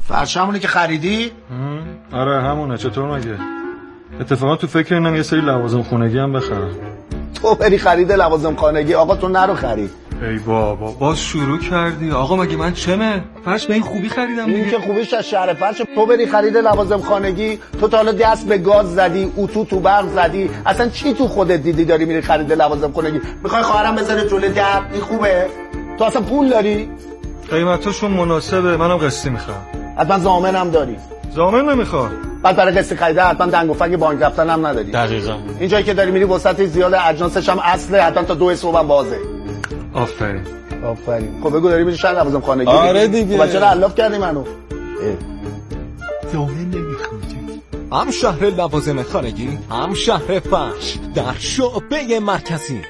فرشمونه که خریدی؟ آره همونه. چطور مگه؟ اتفاقا تو فکر اینم یه سری لوازم خونگی هم بخرم. تو بری خرید لوازم خانگی؟ آقا تو نرو خرید. ای بابا باز شروع کردی. آقا مگه من چمه؟ فرش به این خوبی خریدم دیگه. این که خوبیش از شهر فرش. تو بری خرید لوازم خانگی، تو تا حالا دست به گاز زدی، اتو تو برق زدی، اصلا چی تو خودت دیدی داری میری خرید لوازم خانگی؟ میخوای خواهرم بذاره جلوی در؟ این خوبه؟ تو اصلا پول داری؟ قیمتاشون مناسبه، منم قسطی میخوام. حتما ضامنم داری؟ ضامن نمیخوام. بعد برای قسط خریده حتما دنگ و فنگ بانک رفتن هم نداری. دقیقاً. این جایی که داری میری وسط زیاد اجناسش هم اصله، حتما تا 2 صبح هم بازه. آفرین. خب بگو داری میری شهر لوازم خانگی؟ آره دیگه. خب چرا علاف کردی منو؟ ضامن نمیخوادی. هم شهر لوازم خانگی، هم شهر فرش در شعبه مرکزی.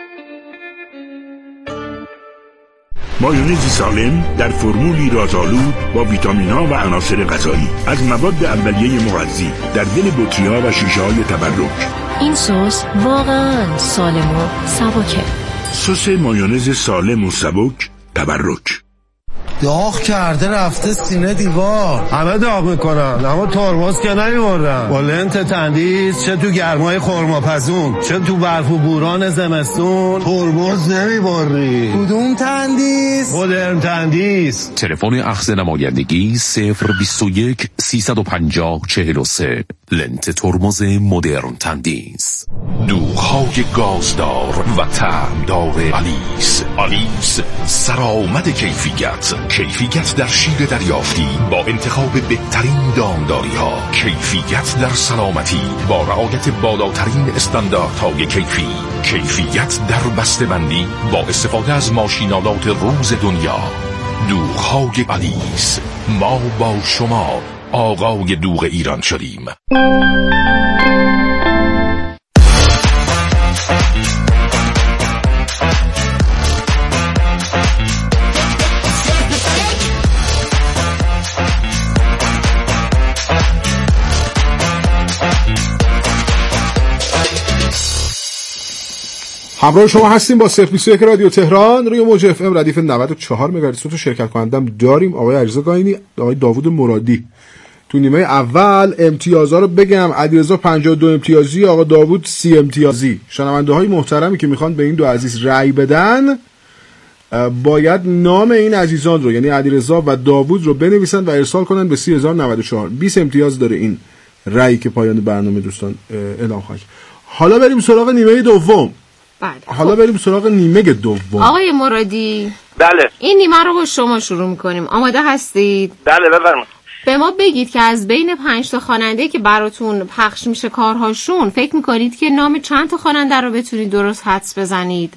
مایونز سالم در فرمولی رازآلود با ویتامین‌ها و عناصر غذایی از مواد اولیه مغذی در دل بطری‌ها و شیشه‌های تبرک. این سس واقعاً سالم و سبکه. سس مایونز سالم و سبک تبرک. داغ کرده رفته سینه دیوار. همه داغ میکنن اما ترمز که نمیبرن. با لنت تندیس چه تو گرمای خرماپزون چه تو برف و بوران زمستون ترمز نمیبری. کدوم تندیس؟ مدرن تندیس. تلفن اخذ نمایندگی 021 350 43. لنت ترمز مدرن تندیس. دوغ‌های گازدار و طعمدار آلیس سرآمد کیفیت در شیر دریافتی با انتخاب بهترین دامداری ها، کیفیت در سلامتی با رعایت بالاترین استانداردهای کیفیت در بسته‌بندی با استفاده از ماشینالات روز دنیا. دوغ‌های آلیس، ما با شما آقای دوغ ایران شدیم. همراه شما هستیم با 021 رادیو تهران روی موج اف ام ردیف 94 مگاهرتز. تو شرکت کنندم داریم آقای علیرضا گاینی، آقای داوود مرادی. تو نیمه اول امتیازها رو بگم: علیرضا 52 امتیازی، آقا داوود 30 امتیازی. شنونده های محترمی که میخوان به این دو عزیز رأی بدن باید نام این عزیزان رو، یعنی علیرضا و داوود رو بنویسن و ارسال کنن به 30094. 20 امتیاز داره این رأی که پایان برنامه دوستان اعلام خواهد. حالا بریم سراغ نیمه دوم. حالا بریم سراغ نیمه دوم. آقای مرادی، بله، این نیمه رو با شما شروع میکنیم. آماده هستید؟ بله بفرمایید. به ما بگید که از بین 5 تا خواننده که براتون پخش میشه کارهاشون، فکر میکنید که نام چند تا خواننده رو بتونید درست حدس بزنید؟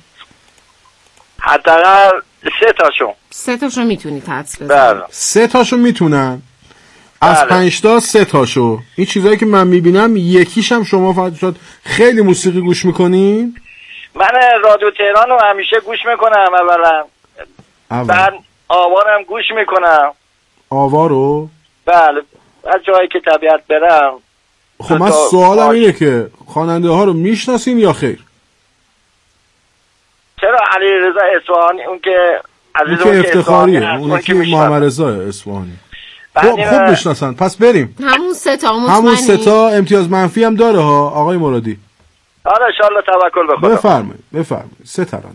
حداقل 3 تاشون. 3 تاشو میتونید حدس بزنید؟ بله. 3 تاشو میتونن. از 5 تا 3 تاشو. این چیزایی که من میبینم یکیش هم شما فقط شد. خیلی موسیقی گوش میکنین؟ من رادیو تهران رو همیشه گوش میکنم اولا. بعد آوارم گوش میکنم. آوارو؟ بله. از جایی که طبیعت برم. خب من سوالم اینه که خواننده ها رو میشناسین یا خیر؟ چرا علیرضا اصفهانی اون که اون که افتخاریه، اون که محمد رضا اصفهانی. خوب میشناسن. پس بریم. همون 3 تا مطمئنی؟ همون 3 تا. امتیاز منفی هم داره ها آقای مرادی. آره ان شاء الله توکل به خدا. بفرمایید 3 ترانه.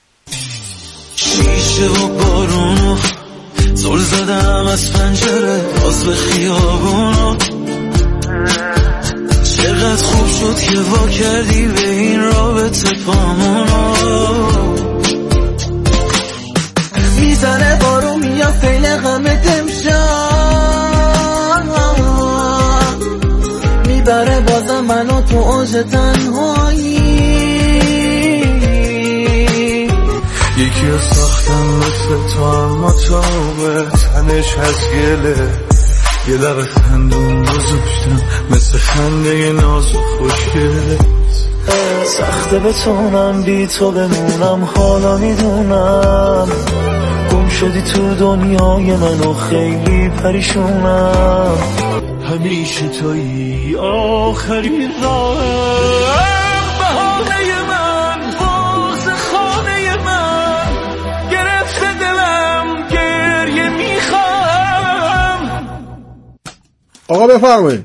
شیشه و بارونو زل زدم از پنجره باز به خیابونو، چقدر خوب شد که وا کردی به این رابطه پامونو. میزنه بارون میاد فیل غم دمشان، میبره بازم منو تو اوج تنهایی. یکی رو ساختم مثل تو اما تابه تنش از گله، یه لب خندون گذاشتم مثل خنده ناز و خوشگله. سخته بتونم بی تو بمونم، حالا میدونم گم شدی تو دنیای من و خیلی پریشونم. همیشه تویی آخرین راه، بهانه من باز خانه من، گرفته دلم گریه میخوام، آقا بفرمایید.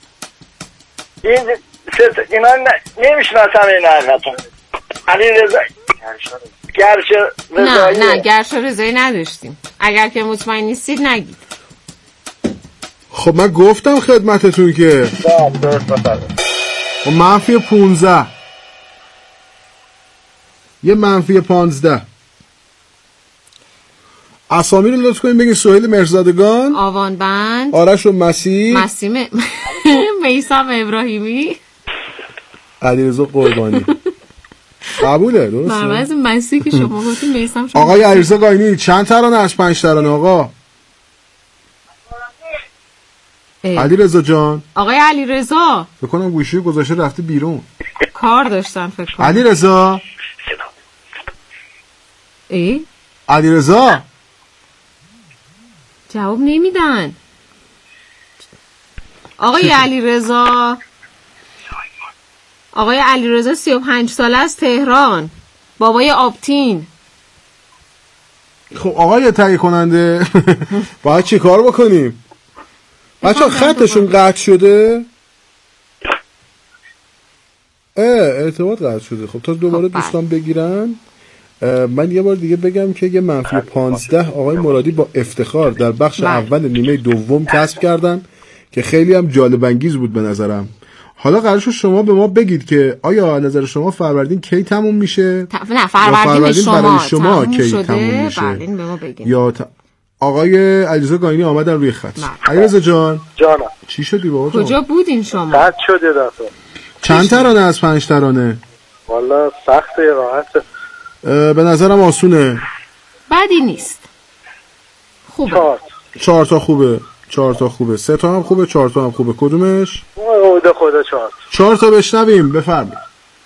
اینا نمیشناسم این حقیقتا. علی رضا گرشا رضایی. نه گرشا رضایی نداشتیم. اگر که مطمئن نیستید نگید. خب من گفتم خدمتتون که منفی 15 یه منفی 15. اسامی رو لطف کنیم بگین. سهیل مرزادگان، آوانبند، آرش و مسیح، میثم ابراهیمی، علیرضا قربانی. قبوله درسته؟ برمز مسیح که شما گفتین میثم. آقای علیرضا قاینی چند ترانه از 5 ترانه آقا؟ علیرضا جان. آقای علیرضا فکر کنم گوشی گذاشته رفته بیرون. کار داشتن فکر کنم. علیرضا. علیرضا جواب نمیدن. آقای علیرضا. آقای علیرضا 35 ساله از تهران، بابای آبتین. خب آقای تهیه کننده باید چی کار بکنیم؟ بچه خطشون قطع شده؟ ارتباط قطع شده. خب تا دوباره دوستان بگیرن. من یه بار دیگه بگم که یه منفی 15 آقای مرادی با افتخار در بخش اول نیمه دوم کسب کردن که خیلی هم جالب انگیز بود به نظرم. حالا قرار شد شما به ما بگید که آیا نظر شما فروردین کی تموم میشه؟ نه فروردین برای شما کی تموم میشه؟ به ما بگید. یا آقای علیرضا قاینی آمدن روی خط. علیرضا جانم چی شدی بابا جان؟ کجا بودین شما؟ قطع شده دفعه. چند ترانه از 5 ترانه؟ والا سخته، راحته. به نظرم آسونه. بدی نیست. خوبه. 4 تا خوبه. 4 تا خوبه. 3 تا هم خوبه. 4 تا هم خوبه. کدومش؟ خدا 4. 4 تا بشنویم. بفرمایید.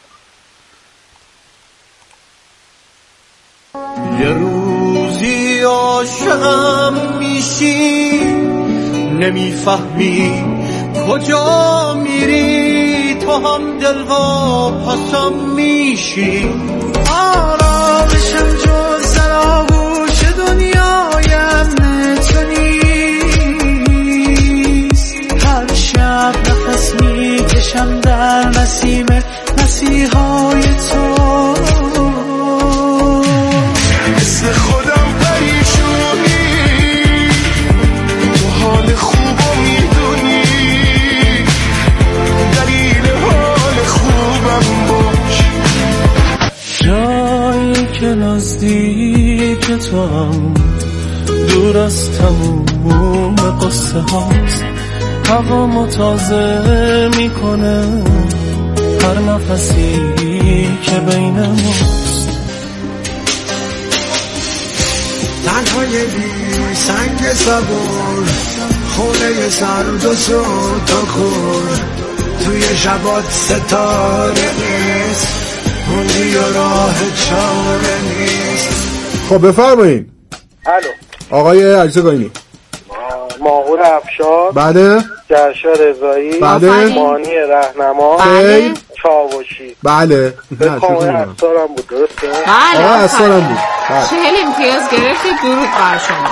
یه روزی عاشقم میشی، نمیفهمی کجا میری، تو هم دلوا پسم میشی. آرامشم جز در آغوش دنیایم تو نیست. هر شب نفس میکشم در نسیم مسیحای تو. مثل خودم پریشونی، تو حال خوبو میدونی، دلیل حال خوبم باش. جایی که نزدیک تو هم دور از تموم قصه هاست، هوا تازه میکنه هر نفسی که بین ماست. تنهای بی سنگ صبور، خونه سرد و سوت و کور، توی شبات ستاره نیست، موندی و راه چاره نیست. خب بفرمایید. الو آقای علیرضا قاینی. ماهور افشار. بله. گرشا رضایی. بله. مانی رهنما. بله. چاوشی. بله. بخواه اصارم بود درسته؟ بله اصارم بود. 40 امتیاز گرفتید. درود بر شما.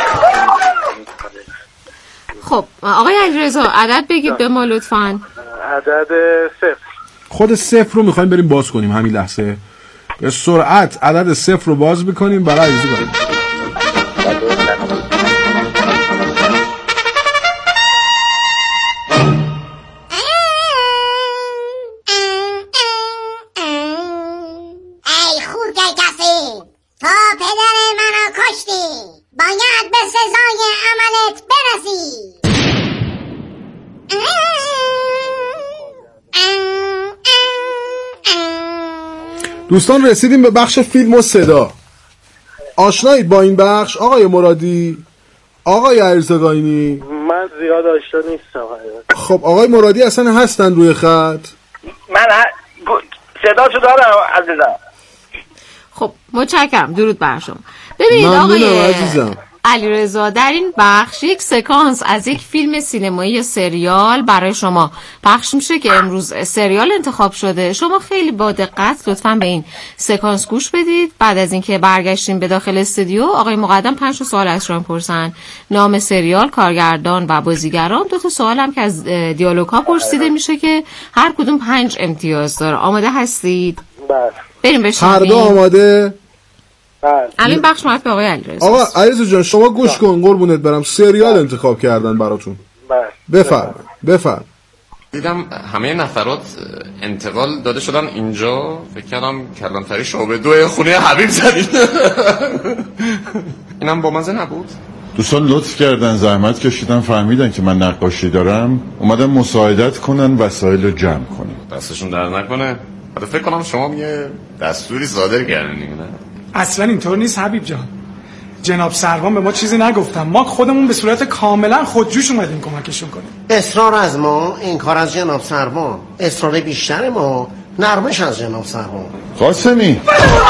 خب آقای علیرضا عدد بگید به ما لطفاً. عدد 0. خود 0 رو میخوایم بریم باز کنیم همین لحظه. به سرعت عدد 0 رو باز میکنیم برای علیرضا قاینی. باید به سزای عملت برسی. دوستان رسیدیم به بخش فیلم و صدا. آشنایید با این بخش آقای مرادی، آقای علیرضا قاینی؟ من زیاد آشنا نیستم. خب آقای مرادی اصلا هستن روی خط؟ من صداشو دارم عزیزم. خب متشکرم. درود بر شما. ببینید آقای علیرضا، در این بخش یک سکانس از یک فیلم سینمایی یا سریال برای شما پخش میشه که امروز سریال انتخاب شده. شما خیلی با دقت لطفاً به این سکانس گوش بدید. بعد از اینکه برگشتیم به داخل استودیو، آقای مقدم 5 سوال از شما پرسن: نام سریال، کارگردان و بازیگران. 2 سوال هم که از دیالوگ ها پرسیده میشه که هر کدوم 5 امتیاز داره. آماده هستید؟ بله. بریم بشنویم. هر دو آماده؟ بله. الان بخش مربوط به آقای علیرضا. آقا علیرضا جان شما گوش کن قربونت برم. سریال انتخاب کردن براتون. بفرم. دیدم همه نفرات انتقال داده شدن اینجا، فکر کردم کلانتری شعبه 2 خونه حبیب زدید. اینم با مزه نبود. دوستان لطف کردن زحمت کشیدن فهمیدن که من نقاشی دارم، اومدن مساعدت کنن وسایل رو جمع کنن. دستشون در نکنه. حالا فکر کنم شما یه دستوری صادر کردین. نه اصلا اینطور نیست حبیب جان. جناب سروان به ما چیزی نگفتن. ما خودمون به صورت کاملا خودجوش اومدیم کمکشون کنیم. اصرار از ما، انکار از جناب سروان. اصرار بیشتر ما، نرمش از جناب سروان. قاسمی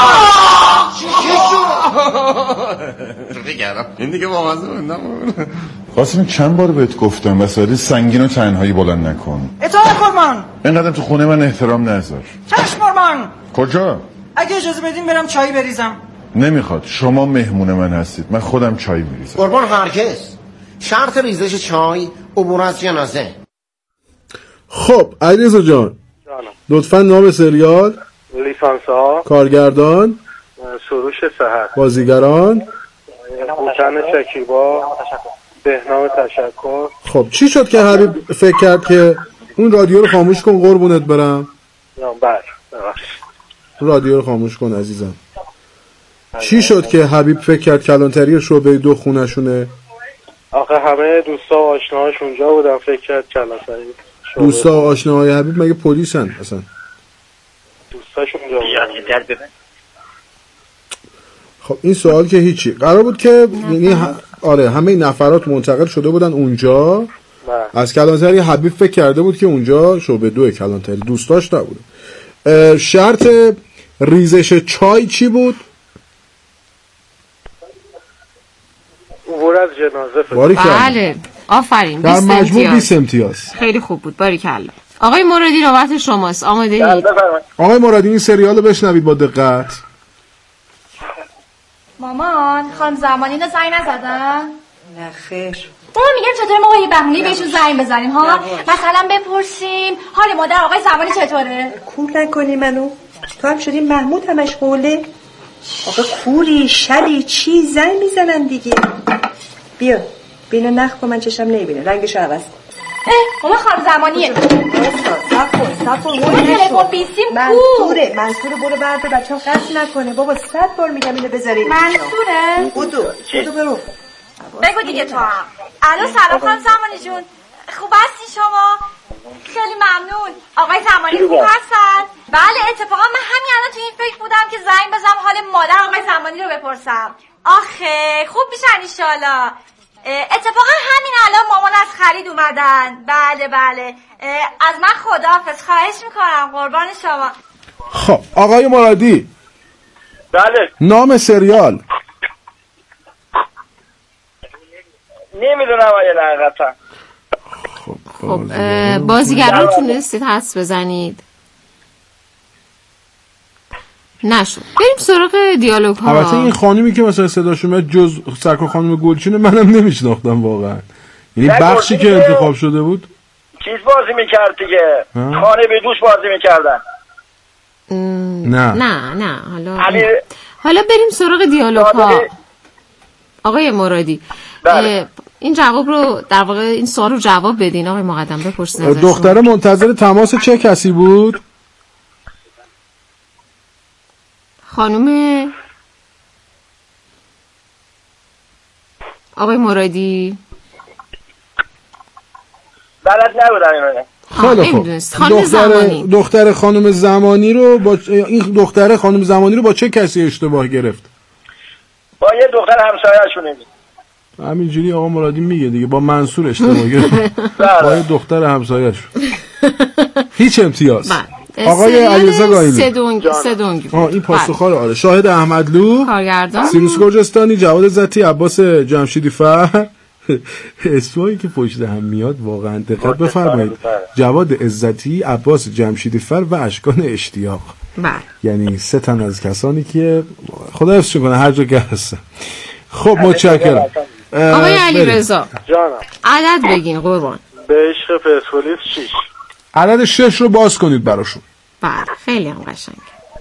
این دیگه با مزه بندم. قاسمی چند بار بهت گفتم وسایل سنگین و تنهایی بلند نکن. اطاعت قربان. اینقدر تو خونه من احترام نذار. چشم قربان. کجا؟ اگه اجازه بدین برم چای بریزم. نمیخواد، شما مهمون من هستید، من خودم چای میریزم. قربان هرگز. شرط ریزش چای عبور از جنازه. خب علیرضا جان لطفا نام سریال، لیسانس ها، کارگردان، سروش سحر، بازیگران، هوشن شکیبا، بهنام تشکر. خب چی شد که حبیب فکر کرد که اون رادیو رو خاموش کن قربونت برم؟ بله رادیو رو خاموش کن عزیزم. چی شد که حبیب فکر کرد کلانتری شعبه 2 خونشونه؟ آخه همه دوستا و آشناهاش اونجا بودن، فکر کرد کلانتری. دوستا و آشناهای حبیب مگه پلیسن اصلا؟ دوستاش اونجا بودن. خب این سوال که هیچی. قرار بود که یعنی آره همه این نفرات منتقل شده بودن اونجا. از کلانتری حبیب فکر کرده بود که اونجا شعبه 2 کلانتری، دوستاش نبوده. شرط ریزش چای چی بود؟ عبور از جنازه. بله آفرین. در مجموع 20 امتیاز. خیلی خوب بود. باریکلا. آقای مرادی نوبت شماست. آماده اید؟ آقای مرادی این سریال رو بشنوید با دقت. مامان خانم زمانی رو زنگ نزدن؟ نه خیر. بابا میگم چطوره ما با یه بهونه بهشون زنگ بزنیم ها؟ مثلا بپرسیم حال مادر آقای زمانی چطوره؟ کور نکنی منو. تو هم شدی محمود همش قوله. آقا کوری شبی چی زنگ میزنن دیگه. بیا بینه نخ کن من چشم نمیبینه، رنگشو عوض کن. ماما خانم زمانیه. صفر اون تلفن بیسیم منصوره برو برده بچه هم قصد نکنه. بابا 100 بار میگم اینو بذاری. منصوره؟ بودو برو. بگو دیگه تو هم. الو سلام خانم زمانی جون، خوب هستی شما؟ خیلی ممنون. آقای زمانی خوب هستن؟ بله اتفاقا من همین الان تو این فکر بودم که زنگ بزنم حال مادر آقای زمانی رو بپرسم. آخه خوب میشن انشالله. اتفاقا همین الان مامان از خرید اومدن. بله از من خداحافظ. خواهش میکنم قربان شما. خب آقای مرادی. بله. نام سریال. نمیدونم آیا حقیقتا. خب بازیگران تونستید حدس بزنید؟ نشد. بریم سراغ دیالوگ ها. البته این خانومی که مثلا صداش اومد جز سرکار خانم گلچینه منم نمیشناختم واقعا. یعنی بخشی که انتخاب شده بود چیز بازی میکرد دیگه. خانه به دوش بازی میکردن. نه حالا بریم سراغ دیالوگ ها. آقای مرادی این جواب رو در واقع این سوال رو جواب بدین. آقای مقدم بپرسین ازشون. دختره منتظر تماس چه کسی بود؟ خانم آقای مرادی بلد نبودم اینو. دختر خانم زمانی رو با این دختر خانم زمانی رو با چه کسی اشتباه گرفت؟ با یه دختر همسایه‌شونه. همینجوری آقا مرادی میگه دیگه با منصور اشتباه گرفت. با یه دختر همسایه‌ش. هیچ امتیاز. آقای علیرضا گاینی سدونگ این پاسخوار آره. شاهد احمدلو، کارگردان سیروس گرجستانی، جواد عزتی، عباس جمشیدی فر. اسمایی که پشت هم میاد واقعا دقت بفرمایید. جواد عزتی، عباس جمشیدی فر و اشکان اشتیاق. بله. یعنی 3 تن از کسانی که خدا حفظشون کنه هر جا که هستن. خب متشکرم. آقای علیرضا جانم عدد بگین قربان. به عشق پرسپولیس 6. عدد 6 رو باز کنید براشون. بله خیلی هم قشنگ.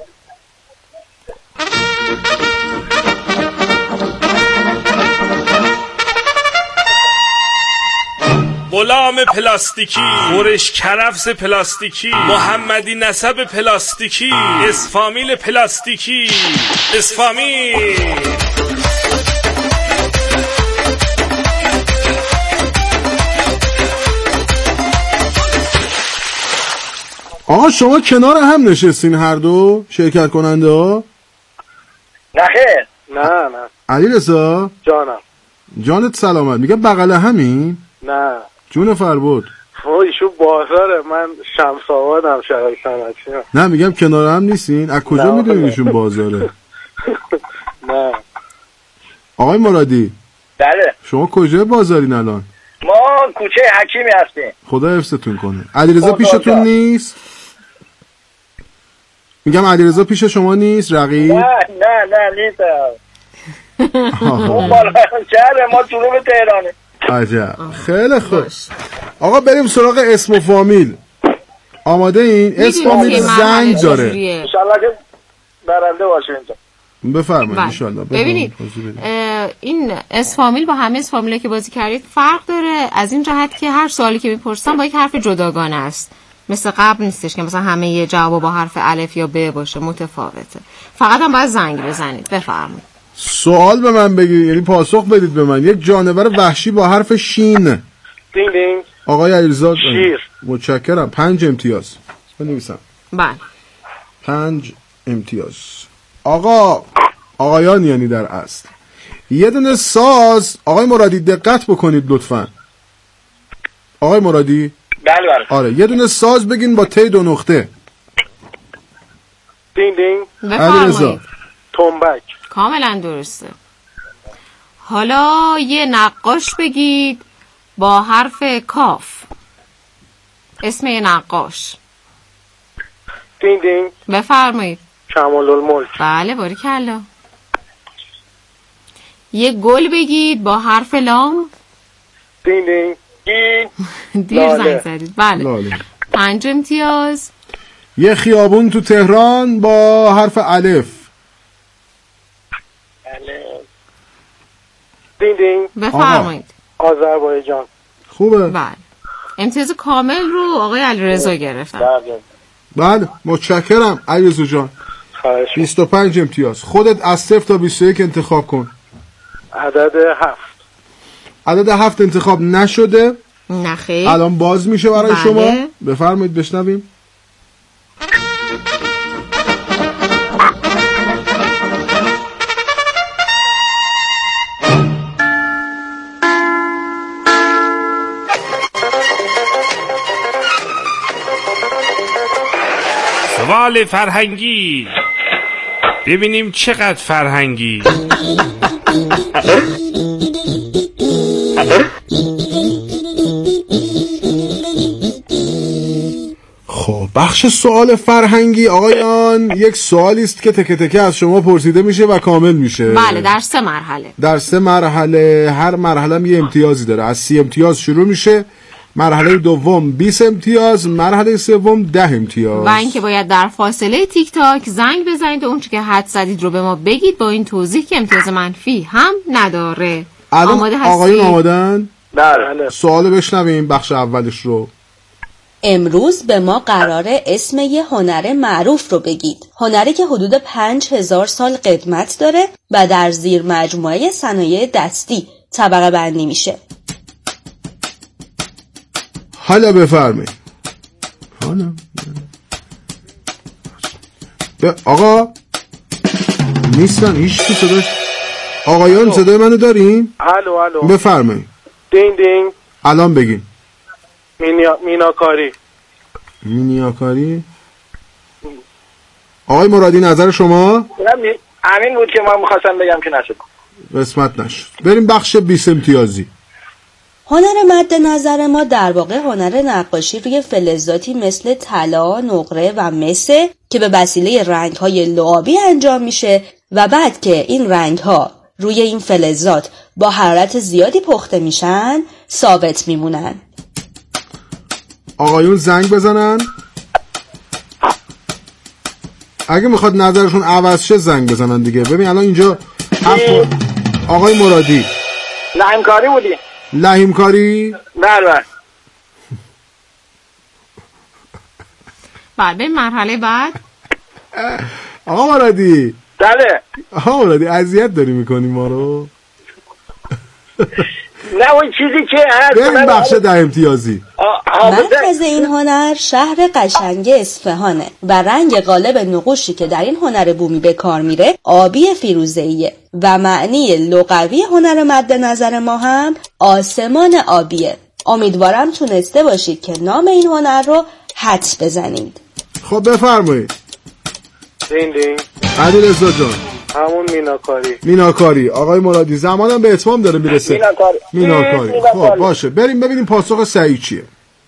غلام پلاستیکی، خورش کرفس پلاستیکی، محمدی نسب پلاستیکی، اسفامیل پلاستیکی، اسفامیل. آقا شما کنار هم نشستین هر دو شرکت کننده ها؟ نه خیر. نه علیرضا جانم. جانت سلامت. میگم بغل همین؟ نه جون فربود. ایشون بازاره، من شمس آبادم شهر صنعتی. نه میگم کنار هم نیستین؟ از کجا میدونین ایشون بازاره؟ نه. آقای مرادی بله. شما کجا بازارین الان؟ ما کوچه حکیمی هستیم. خدا حفظتون کنه. علیرضا پیشتون نیست؟ میگم علیرضا پیش شما نیست رقیب؟ نه نیست. اون بالا شهر ما جنوب تهرانه. عجب. خیلی خوب. آقا بریم سراغ اسم و فامیل. آماده این؟ اسم و فامیل زنگ داره. انشالله که برنده باشه اینجا. بفرمایید انشالله. ببینید این اسم فامیل با همه اسم فامیلی که بازی کردید فرق داره از این جهت که هر سوالی که میپرسن با یک حرف جداگانه است. مثل قبل نیستش که مثلا همه یه جواب با حرف الف یا ب باشه، متفاوته. فقط هم باید زنگ بزنید. بفرمایید. سوال به من بگید، یعنی پاسخ بدید به من. یک جانور وحشی با حرف شین. دینگ دینگ. آقای علیرضا شیر. متشکرم. 5 امتیاز. بنویسم. بله. 5 امتیاز. آقایان یعنی در اصل. یه دونه ساز. آقای مرادی دقت بکنید لطفاً. آقای مرادی. بله. آره یه دونه ساز بگین با ت 2 نقطه. دینگ دینگ. علیرضا. تنبک. کاملا درسته. حالا یه نقاش بگید با حرف کاف. اسم یه نقاش. دینگ دینگ. بفرمایید. کمال الملک. بله باریکلا. یه گل بگید با حرف لام. دینگ دینگ. دیر زنگ زدید. بله. 5 امتیاز. یه خیابون تو تهران با حرف الف. دینگ دینگ. بفرمایید. آذربایجان. خوبه. بله. امتیاز کامل رو آقای علیرضا گرفتن. بله متشکرم علیرضا جان. 25 امتیاز. خودت از 0 تا 21 انتخاب کن. عدد 7. عدد 7 انتخاب نشده. نه خیر. الان باز میشه برای شما. بفرمایید بشنویم. سوال فرهنگی. ببینیم چقدر فرهنگی. خب بخش سوال فرهنگی آقایان یک سوالی است که تکه تکه از شما پرسیده میشه و کامل میشه. بله در 3 مرحله. در 3 مرحله. هر مرحله هم یه امتیازی داره. از 30 امتیاز شروع میشه. مرحله دوم 20 امتیاز، مرحله سوم 10 امتیاز. و اینکه باید در فاصله تیک تاک زنگ بزنید و اون چیزی که حد زدید رو به ما بگید با این توضیح که امتیاز منفی هم نداره. آماده هستی؟ آقایون آمادن؟ بله. سوالو بشنویم بخش اولش رو. امروز به ما قراره اسم یه هنر معروف رو بگید. هنری که حدود 5000 سال قدمت داره و در زیر مجموعه صنایع دستی طبقه بندی میشه. حالا بفرمایید. آقا نیستن هیچ کی صداش. آقایان صدای منو دارین؟ الو. بفرمایید. دینگ دینگ. الان بگین. میناکاری. مینیاکاری. آقای مرادی نظر شما؟ همین بود که من می‌خواستم بگم که نشد. قسمت نشد. بریم بخش 20 امتیازی. هنر مد نظر ما در واقع هنر نقاشی روی فلزاتی مثل طلا، نقره و مس که به وسیله رنگ‌های لعابی انجام میشه و بعد که این رنگ‌ها روی این فلزات با حرارت زیادی پخته میشن ثابت میمونن. آقایون زنگ بزنن. اگه میخواد نظرشون عوض شه زنگ بزنن دیگه. ببین الان اینجا آقای مرادی لحیمکاری بودی؟ لحیمکاری؟ بله. بعد مرحله بعد آقا مرادی. بله. آقا مرادی اذیت داری میکنی ما رو. نه اون چیزی که هست. بریم بخش 10 امتیازی. مرکز این هنر شهر قشنگ اصفهانه و رنگ غالب نقوشی که در این هنر بومی به کار میره آبی فیروزه‌ایه و معنی لغوی هنر مد نظر ما هم آسمان آبیه. امیدوارم تونسته باشید که نام این هنر رو حدس بزنید. خب بفرمایید. دین دین. علیرضا جان. همون میناکاری. میناکاری. آقای مرادی زمانم به اتمام داره میرسه. میناکاری. خب باشه بریم ببینیم پاسخ صحیح چیه.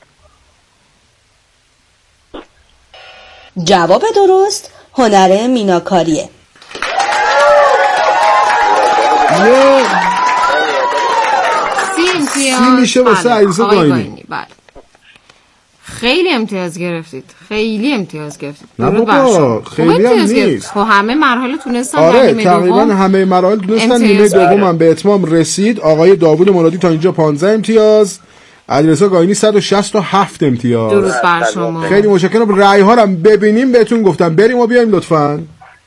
جواب درست هنر میناکاریه. سی میشه واسه علیرضا قاینی. خیلی امتیاز گرفتید. نه بابا خیلی هم نیست. خب همه مراحل تونستن. آره تقریبا همه مراحل تونستن. نیمه دوم هم به اتمام رسید. آقای داوود مرادی تا اینجا 15 امتیاز، علیرضا قاینی 167 امتیاز. درود بر شما. خیلی متشکرم. رأی ها رو ببینیم بهتون گفتم. بریم و بیایم لطفاً.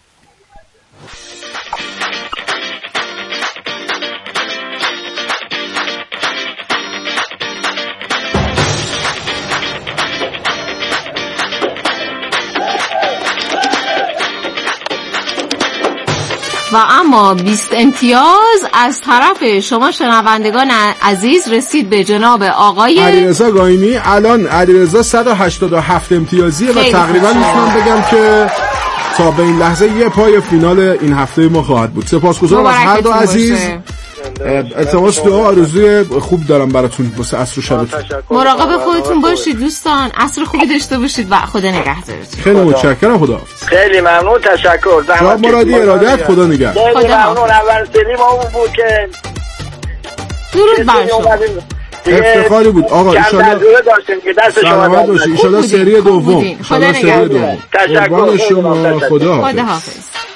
و اما 20 امتیاز از طرف شما شنوندگان عزیز رسید به جناب آقای علیرضا قاینی. الان علیرضا 187 امتیازیه و تقریبا میتونم بگم که تا به این لحظه یه پای فینال این هفته ما خواهد بود. سپاسگزارم از هر دو عزیز. التماس دعا آرزوی خوب دارم براتون واسه عصر و شبتون. مراقب خودتون باشید دوستان. عصر خوبی داشته باشید و خدا نگهدارتون. خیلی متشکرم. خداحافظ. خیلی ممنون. تشکر. جناب مرادی ارادت. خدا نگهدار. خیلی ممنون. اول سری ما بود که درود بر شما. افتخاری بود آقا. ان شاءالله سلامت باشید. ان شاءالله سری دوم. خدا نگهدار. تشکر شما. خداحافظ.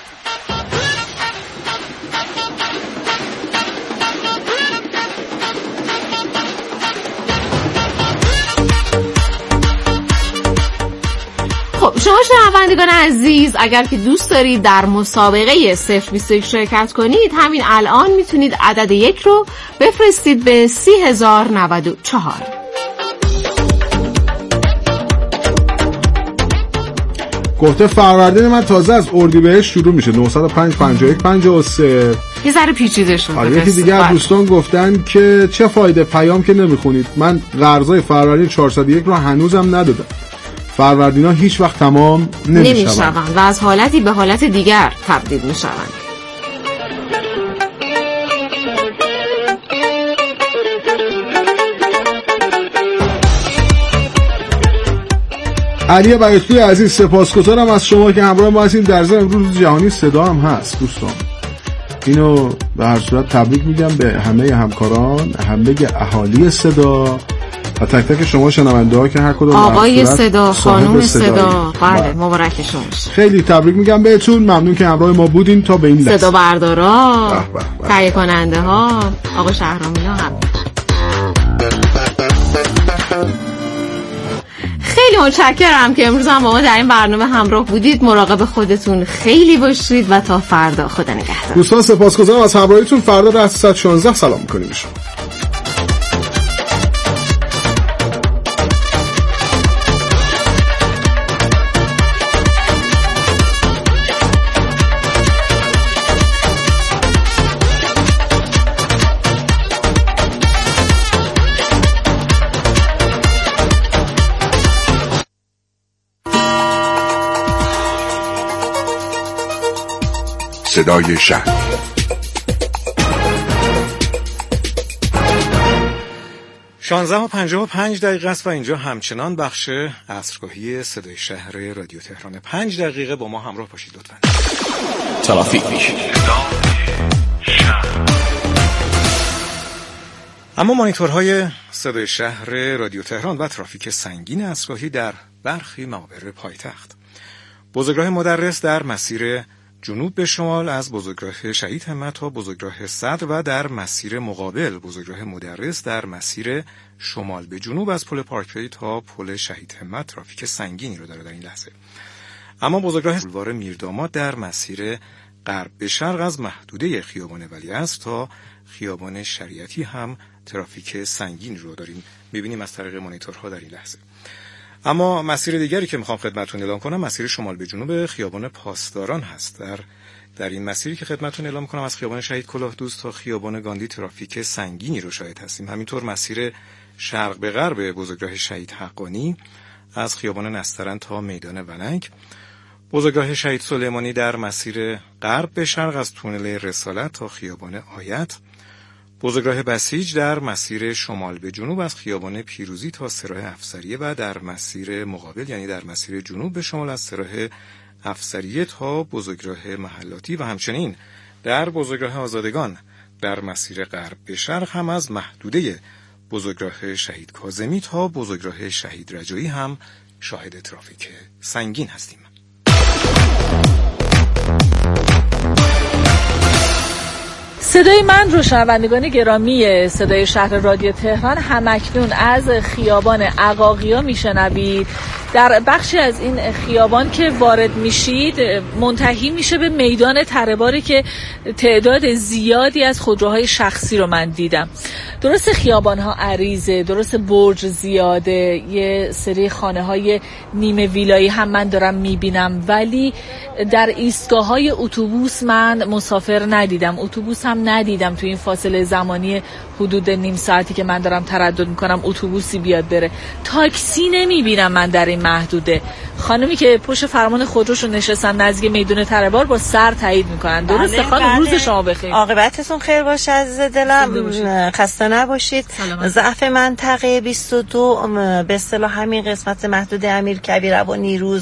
شما شنوندگان عزیز اگر که دوست دارید در مسابقه 021 شرکت کنید همین الان میتونید عدد 1 رو بفرستید به 30,094. گفته فروردین من تازه از اردیبهشت شروع میشه. 905 51 53. یه ذره پیچیده شده. یکی دیگه از دوستان گفتن که چه فایده پیام که نمیخونید. من قرضای فروردین 401 رو هنوزم ندادم. فروردینا هیچ وقت تمام نمیشوند و از حالتی به حالت دیگر تبدیل میشوند. علی بیاتوی عزیز سپاسگزارم از شما که همراه ما هستین. در ضمن روز جهانی صدا هم هست دوستان. اینو به هر صورت تبریک میگم به همه همکاران، همه اهالی صدا و تک تک شما شنونده ها که هر کدوم آقای صدا، خانم صدا. بله مبارک شما. خیلی تبریک میگم بهتون. ممنون که همراه ما بودین تا به این لحظه. صدا بردارا، تهیه کننده ها، آقا شهرامینا هم. خیلی متشکرم که امروز هم با ما در این برنامه همراه بودید. مراقب خودتون خیلی باشید و تا فردا خدا نگهدار. دوستان سپاسگزارم از همراهیتون. فردا در 316 سلام می‌کنیم شما. صدای شهر. شانزده و 55 دقیقه است و اینجا همچنان بخش عصرگاهی صدای شهر رادیو تهران. 5 دقیقه با ما همراه باشید لطفاً. ترافیک. اما مانیتورهای صدای شهر رادیو تهران و ترافیک سنگین عصرگاهی در برخی محاور پایتخت. بزرگراه مدرس در مسیر جنوب به شمال از بزرگراه شهید همت تا بزرگراه صدر و در مسیر مقابل بزرگراه مدرس در مسیر شمال به جنوب از پل پارکوی تا پل شهید همت ترافیک سنگینی رو داره در این لحظه. اما بزرگراه بولوار میرداماد در مسیر غرب به شرق از محدوده خیابان ولیعصر تا خیابان شریعتی هم ترافیک سنگین رو داریم می‌بینیم از طریق مانیتورها در این لحظه. اما مسیر دیگری که میخوام خدمتتون اعلام کنم مسیر شمال به جنوب خیابان پاسداران هست. در این مسیری که خدمتتون اعلام کنم از خیابان شهید کلاهدوست تا خیابان گاندی ترافیک سنگینی رو شاهد هستیم. همینطور مسیر شرق به غرب بزرگراه شهید حقانی از خیابان نسترن تا میدان ولنگ، بزرگراه شهید سلیمانی در مسیر غرب به شرق از تونل رسالت تا خیابان آیت، بزرگراه بسیج در مسیر شمال به جنوب از خیابان پیروزی تا سراح افسریه و در مسیر مقابل یعنی در مسیر جنوب به شمال از سراح افسریه تا بزرگراه محلاتی و همچنین در بزرگراه آزادگان در مسیر غرب به شرق هم از محدوده بزرگراه شهید کاظمی تا بزرگراه شهید رجایی هم شاهد ترافیک سنگین هستیم. صدای من رو شنوندگان گرامی صدای شهر رادیو تهران همکنون از خیابان عقاقیا میشنوید. در بخشی از این خیابان که وارد میشید منتهی میشه به میدان تره‌باری که تعداد زیادی از خودروهای شخصی رو من دیدم. درست خیابان‌ها عریضه، درست برج زیاده، یه سری خانه‌های نیمه ویلایی هم من دارم میبینم، ولی در ایستگاه‌های اتوبوس من مسافر ندیدم. اتوبوس هم ندیدم تو این فاصله زمانی حدود نیم ساعتی که من دارم تردد میکنم اتوبوسی بیاد بره. تاکسی نمیبینم من در این محدوده. خانمی که پشت فرمان خودروشون نشستن نزدیک میدون تره‌بار با سر تایید میکنن. درسته خانم؟ روز شما بخیر. عاقبتتون خیر باشه عزیز دلم، خسته نباشید. ضعف منطقه 22 به اصطلاح همین قسمت محدود امیرکبیر و نیروز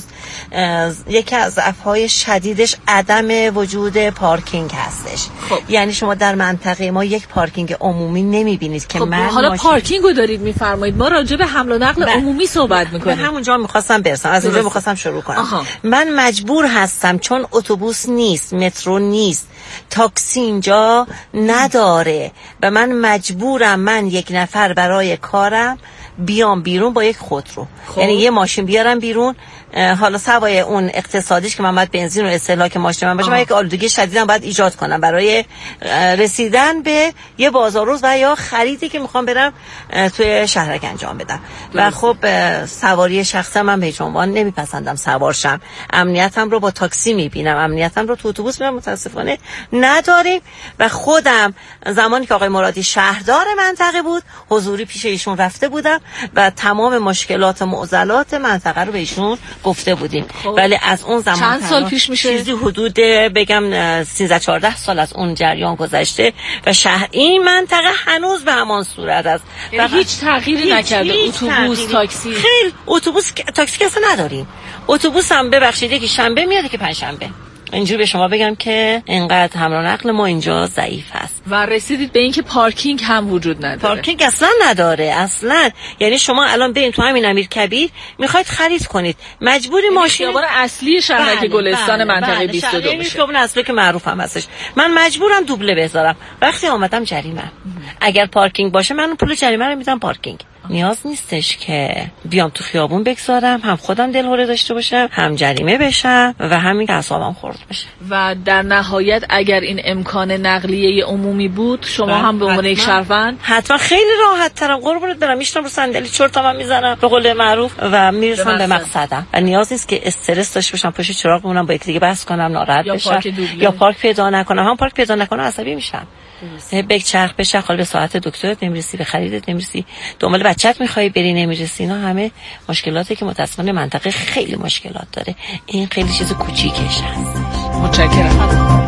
یکی از ضعف‌های شدیدش عدم وجود پارکینگ هستش. یعنی شما در منطقه ما یک پارکینگ عمومی نمیبینید که من حالا پارکینگو دارید میفرمایید، ما راجع به حمل و نقل عمومی صحبت میکنیم. همونجا میخواستم برسم، از اونجا میخواستم شروع کنم. من مجبور هستم چون اتوبوس نیست، مترو نیست، تاکسی اینجا نداره و من مجبورم من یک نفر برای کارم بیام بیرون با یک خودرو. یعنی یه ماشین بیارم بیرون، حالا سوای اون اقتصادیش که من باید بنزین و استهلاک ماشین من باشه، من یک آلودگی شدیدم باید ایجاد کنم برای رسیدن به یه بازاروز و یا خریدی که میخوام برم توی شهرک انجام بدم. و خب سواری شخصا من به هیچ عنوان نمیپسندم سوارشم. امنیتم رو با تاکسی میبینم، امنیتم رو تو اتوبوس میبینم، متاسفانه نداریم. و خودم زمانی که آقای مرادی شهردار منطقه بود حضوری پیش ایشون رفته بودم و تمام مشکلات معضلات منطقه رو به ایشون گفته بودیم. ولی از اون زمان چند سال پیش میشه؟ چیزی حدود بگم 13-14 سال از اون جریان گذشته و شهر این منطقه هنوز به همان صورت است. هیچ تغییری نکرده. اتوبوس، تاکسی، خیلی اتوبوس، تاکسی که اصلا نداریم. اتوبوس هم ببخشید یکی شنبه میاد که پنجشنبه. اینجوری به شما بگم که اینقدر حمل و نقل ما اینجا ضعیف هست. و رسیدید به این که پارکینگ هم وجود نداره. پارکینگ اصلا نداره، اصلا. یعنی شما الان برین تو همین امیرکبیر میخواید خرید کنید مجبوری ماشین خیابان اصلی شهرک گلستان منطقه 22 میشه. خیابان اصلی که معروف هم هستش. من مجبورم دوبله بذارم. وقتی اومدم جریمه. اگر پارکینگ باشه من اون پول جریمه رو میدم پارکینگ. نیاز نیستش که بیام تو خیابون بگذارم، هم خودم دلهوره داشته باشم، هم جریمه بشم و همین که اعصابم خورد بشه. و در نهایت اگر این امکان نقلیه عمومی بود شما هم به عنوان یک شهروند حتما خیلی راحت ترم قربونت برم، میشتم رو صندلی چرتام میزنم به قول معروف و میرسم به مقصدم و نیاز نیست که استرس داشته باشم پشت چراغ بمونم با یکی بحث کنم ناراحت بشم یا پارک پیدا نکنم. هم پارک پیدا نکنم عصبی میشم. بگ چرخ بشه، حالا به ساعت دکترت نمیرسی، به خریدت نمیرسی، دنبال بچت میخوای بری نمیرسی. اینا همه مشکلاتی که متأسفانه منطقه خیلی مشکلات داره. این خیلی چیز کوچیکش هست. متشکرم.